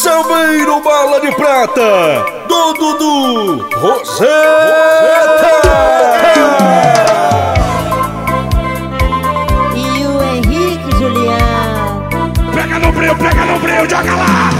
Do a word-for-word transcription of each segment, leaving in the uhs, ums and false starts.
Samiro Bala de Prata, do Dudu Roseta. E o Henrique Juliano. Pega no breu, pega no breu, joga lá.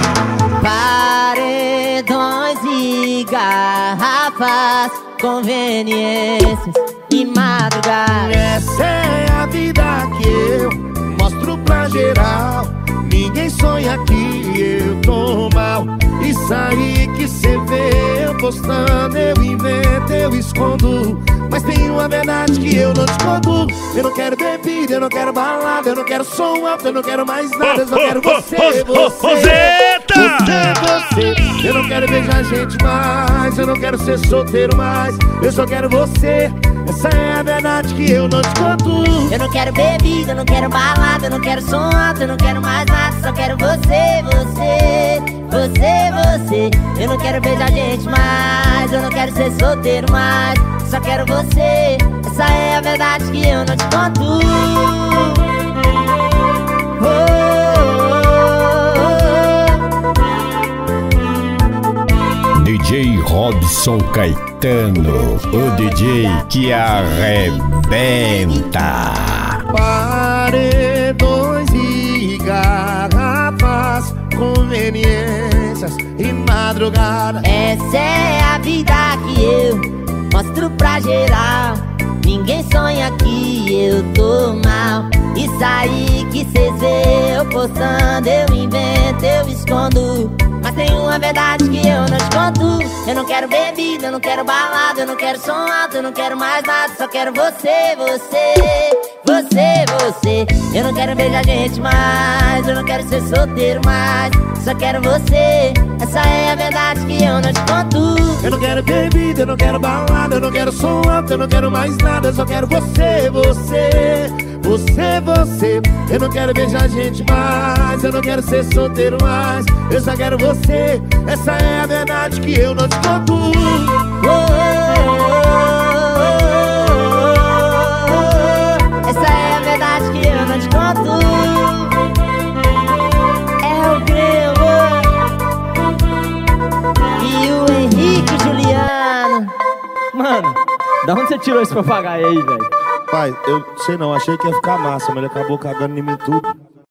Paredões e garrafas, conveniências e madrugada. Essa é a vida que eu mostro pra geral. Ninguém sonha que eu tô mal. Isso aí que cê vê eu postando, eu invento, eu escondo. Mas tem uma verdade que eu não te conto. Eu não quero bebida, eu não quero balada, eu não quero som alto, eu não quero mais nada. Eu só quero você, você, você, você. Eu não quero beijar gente mais, eu não quero ser solteiro mais. Eu só quero você. Essa é a verdade que eu não te conto. Eu não quero bebida, eu não quero balada, eu não quero som alto, eu não quero mais nada. Só quero você, você, você, você. Eu não quero beijar gente mais, eu não quero ser solteiro mais. Só quero você. Essa é a verdade que eu não te conto. Oh, oh, oh. D J Robson Caetano, o D J que arrebenta. Paredões e garrafas, conveniências e madrugada. Essa é a vida que eu mostro pra geral. Ninguém sonha que eu tô mal. Isso aí que cês vê eu postando, eu invento, eu escondo. Mas tem uma verdade que eu não te conto. Eu não quero bebida, eu não quero balada, eu não quero som alto, eu não quero mais nada. Só quero você, você, você, você. Eu não quero beijar gente mais, eu não quero ser solteiro mais. Só quero você. Essa é a verdade que eu não te conto. Eu não quero bebida, eu não quero balada, eu não quero som alto, eu não quero mais nada. Eu só quero você, você, você, você. Eu não quero beijar gente mais, eu não quero ser solteiro mais. Eu só quero você. Essa é a verdade que eu não te conto. Oh, oh, oh, oh, oh. Essa é a verdade que eu não te conto. É o Grêmio e o Henrique Juliano. Mano, da onde você tirou esse papagaio aí, velho? Pai, eu sei não, achei que ia ficar massa, mas ele acabou cagando em mim tudo.